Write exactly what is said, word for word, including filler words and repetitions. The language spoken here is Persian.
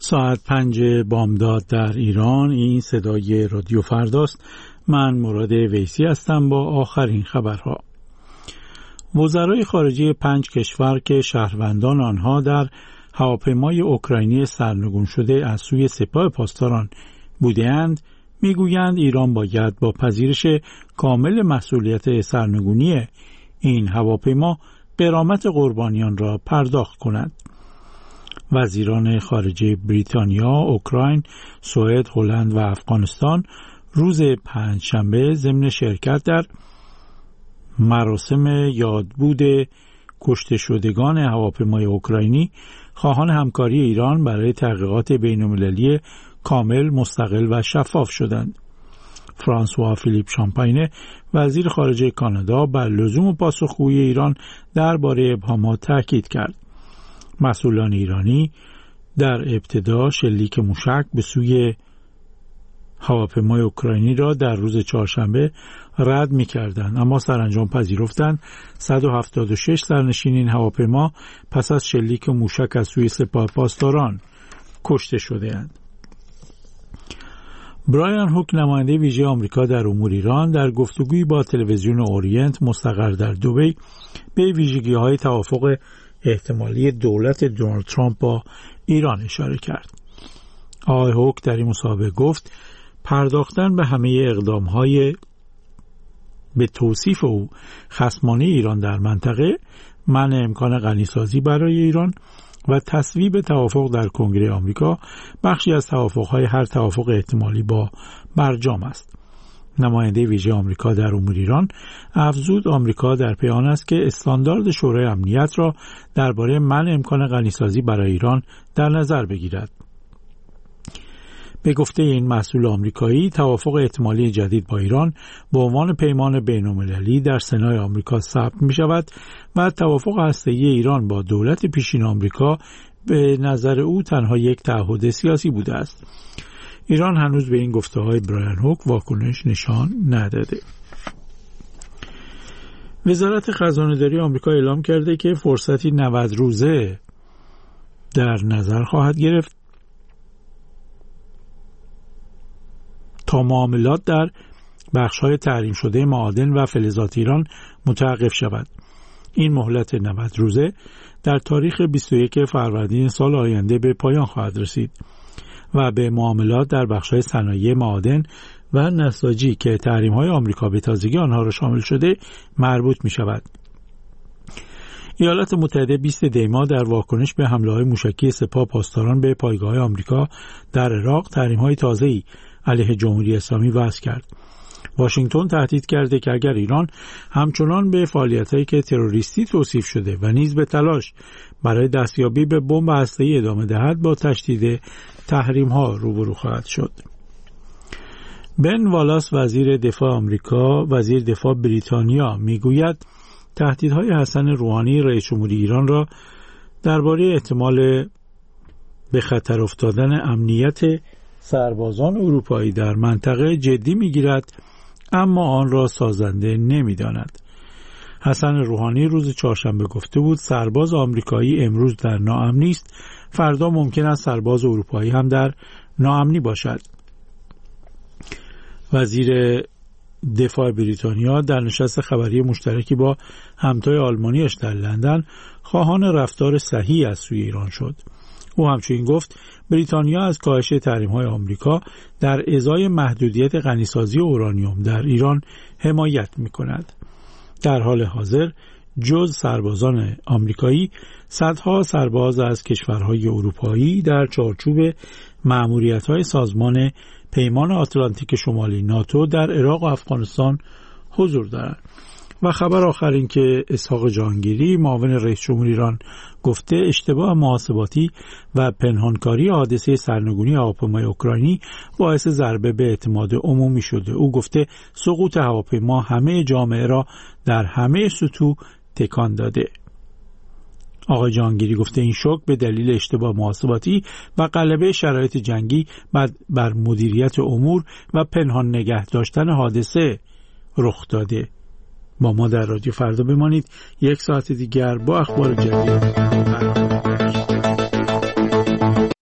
ساعت پنج بامداد در ایران. این صدای رادیو فرداست. من مراد ویسی هستم با آخرین خبرها. وزرای خارجه پنج کشور که شهروندان آنها در هواپیمای اوکراینی سرنگون شده از سوی سپاه پاسداران بودند میگویند ایران باید با پذیرش کامل مسئولیت سرنگونی این هواپیما غرامت قربانیان را پرداخت کند. وزیران خارجه بریتانیا، اوکراین، سوئد، هلند و افغانستان روز پنجشنبه ضمن شرکت در مراسم یادبود کشته شدگان هواپیمای اوکراینی خواهان همکاری ایران برای تحقیقات بین‌المللی کامل، مستقل و شفاف شدند. فرانسوا فیلیپ شامپاینه، وزیر خارجه کانادا، بر لزوم پاسخگویی ایران درباره ابهامات تاکید کرد. مسئولان ایرانی در ابتدا شلیک موشک به سوی هواپیمای اوکراینی را در روز چهارشنبه رد می‌کردند، اما سرانجام پذیرفتند صد و هفتاد و شش سرنشین این هواپیما پس از شلیک موشک از سوی سپاه پاسداران کشته شده‌اند. برایان هوک، نماینده ویژه آمریکا در امور ایران، در گفتگویی با تلویزیون اورینت مستقر در دبی به ویژگی‌های توافق احتمالی دولت دونالد ترامپ با ایران اشاره کرد. آقای هوک در این مصاحبه گفت پرداختن به همه اقدام‌های به توصیف او خصمانه ایران در منطقه، منع امکان غنیسازی برای ایران و تصویب توافق در کنگره آمریکا بخشی از توافق‌های هر توافق احتمالی با برجام است. نماینده ویژه آمریکا در امور ایران افزود آمریکا در پی آن است که استاندارد شورای امنیت را درباره منع امکان غنیسازی برای ایران در نظر بگیرد. به گفته این مسئول آمریکایی، توافق احتمالی جدید با ایران به عنوان پیمان بین‌المللی در سنای آمریکا ثبت می شود و توافق هسته‌ای ایران با دولت پیشین آمریکا به نظر او تنها یک تعهد سیاسی بوده است. ایران هنوز به این گفته‌های برایان هوک واکنش نشان نداده. وزارت خزانه‌داری آمریکا اعلام کرده که فرصتی نود روزه در نظر خواهد گرفت تا معاملات در بخش‌های تحریم شده معادن و فلزات ایران متوقف شود. این مهلت نود روزه در تاریخ بیست و یک فروردین سال آینده به پایان خواهد رسید و به معاملات در بخش‌های صنایع معادن و نساجی که تحریم‌های آمریکا به تازگی آنها را شامل شده مربوط می‌شود. ایالات متحده بیست دی ماه در واکنش به حمله‌های موشکی سپاه پاسداران به پایگاه‌های آمریکا در عراق تحریم‌های تازه‌ای علیه جمهوری اسلامی وضع کرد. واشنگتن تهدید کرده که اگر ایران همچنان به فعالیت‌هایی که تروریستی توصیف شده و نیز به تلاش برای دستیابی به بمب هسته‌ای ادامه دهد با تشدید تحریم‌ها روبرو خواهد شد. بن والاس، وزیر دفاع آمریکا، وزیر دفاع بریتانیا، میگوید تهدیدهای حسن روحانی رئیس جمهوری ایران را درباره احتمال به خطر افتادن امنیت سربازان اروپایی در منطقه جدی میگیرد، اما آن را سازنده نمیداند. حسن روحانی روز چهارشنبه گفته بود سرباز آمریکایی امروز در ناامنی است، فردا ممکن است سرباز اروپایی هم در ناامنی باشد. وزیر دفاع بریتانیا در نشست خبری مشترکی با همتای آلمانیش در لندن خواهان رفتار صحیح از سوی ایران شد. او همچنین گفت بریتانیا از کاهش تحریم‌های آمریکا در ازای محدودیت غنیسازی اورانیوم در ایران حمایت می‌کند. در حال حاضر جز سربازان آمریکایی، صدها سرباز از کشورهای اروپایی در چارچوب مأموریت‌های سازمان پیمان آتلانتیک شمالی ناتو در عراق و افغانستان حضور دارند. و خبر آخر این که اسحاق جهانگیری، معاون رئیس جمهور ایران، گفته اشتباه محاسباتی و پنهانکاری حادثه سرنگونی هواپیمای اوکراینی باعث ضربه به اعتماد عمومی شده. او گفته سقوط هواپیما همه جامعه را در همه سطوح تکان داده. آقای جهانگیری گفته این شوک به دلیل اشتباه محاسباتی و غلبه شرایط جنگی بر مدیریت امور و پنهان نگه داشتن حادثه رخ داده. با ما در رادیو فردا بمانید. یک ساعت دیگر با اخبار جدید.